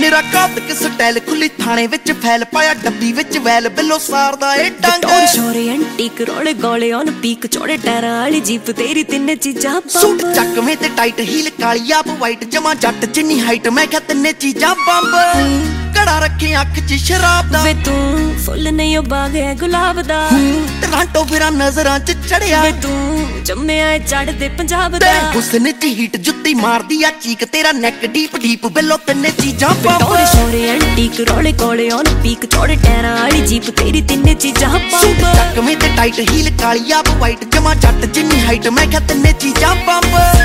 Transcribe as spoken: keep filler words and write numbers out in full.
ਮੇਰਾ ਕਾਤਕ ਸਟਾਈਲ ਖੁੱਲੀ ਥਾਣੇ ਵਿੱਚ ਫੈਲ ਪਾਇਆ ਡੱਬੀ ਵਿੱਚ ਵੈਲ ਬਿੱਲੋ ਸਾਰਦਾ ਏ ਡੰਗ ਟੋਰ ਸ਼ੋਰੇ ਐਂਟੀਕ ਰੋਲੇ ਗੋਲੇ ਔਨ ਪੀਕ ਚੋੜੇ ਟਾਇਰਾਂ ਵਾਲੀ ਜੀਪ ਤੇਰੀ ਤਿੰਨੇ ਚੀਜ਼ਾਂ ਸੂਟ ਚੱਕਵੇਂ ਤੇ ਟਾਈਟ ਹੀਲ ਕਾਲੀ ਆਪ ਵਾਈਟ ਜਮਾ ਜੱਟ ਜਿੰਨੀ ਹਾਈਟ ਮੈਂ ਕਿਹਾ ਤਿੰਨੇ ਚੀਜ਼ਾਂ ਬੰਬ ਕੜਾ ਰੱਖੇ ਅੱਖ 'ਚ ਸ਼ਰਾਬ ਦਾ ਵੇ ਤੂੰ ਫੁੱਲ ਨਹੀਂ ਉਹ ਬਾਗ ਹੈ ਗੁਲਾਬ ਦਾ ਟਰਾਂਟੋ ਫਿਰਾਂ ਨਜ਼ਰਾਂ 'ਚ ਚੜਿਆ ਵੇ ਤੂੰ ਜੰਮਿਆ ਏ ਚੜ੍ਹਦੇ ਪੰਜਾਬ ਦਾ ਹੁਸਨ 'ਚ ਹੀਟ ਜੁੱਤੀ ਮਾਰਦੀ ਆ ਚੀਕ ਤੇਰਾ ਨੈਕ ਡੀਪ ਡੀਪ ਬਿੱਲੋ ਤਿੰਨੇ ਚੀਜ਼ਾਂ ਬੰਬ ਟੋਰ ਸ਼ੋਰੇ ਐਂਟੀਕ ਰੋਲੇ ਗੋਲੇ ਔਨ ਪੀਕ ਚੋੜੇ ਟਾਇਰਾਂ ਵਾਲੀ ਜੀਪ ਤੇਰੀ ਤਿੰਨੇ ਚੀਜ਼ਾਂ ਸੂਟ ਬੰਬ ਚੱਕਵੇਂ ਤੇ ਟਾਈਟ ਹੀਲ ਕਾਲੀ ਆਪ ਵਾਈਟ ਜਮਾ ਜੱਟ ਜਿੰਨੀ ਹਾਈਟ ਮੈਂ ਕਿਹਾ ਤਿੰਨੇ ਚੀਜ਼ਾਂ ਬੰਬ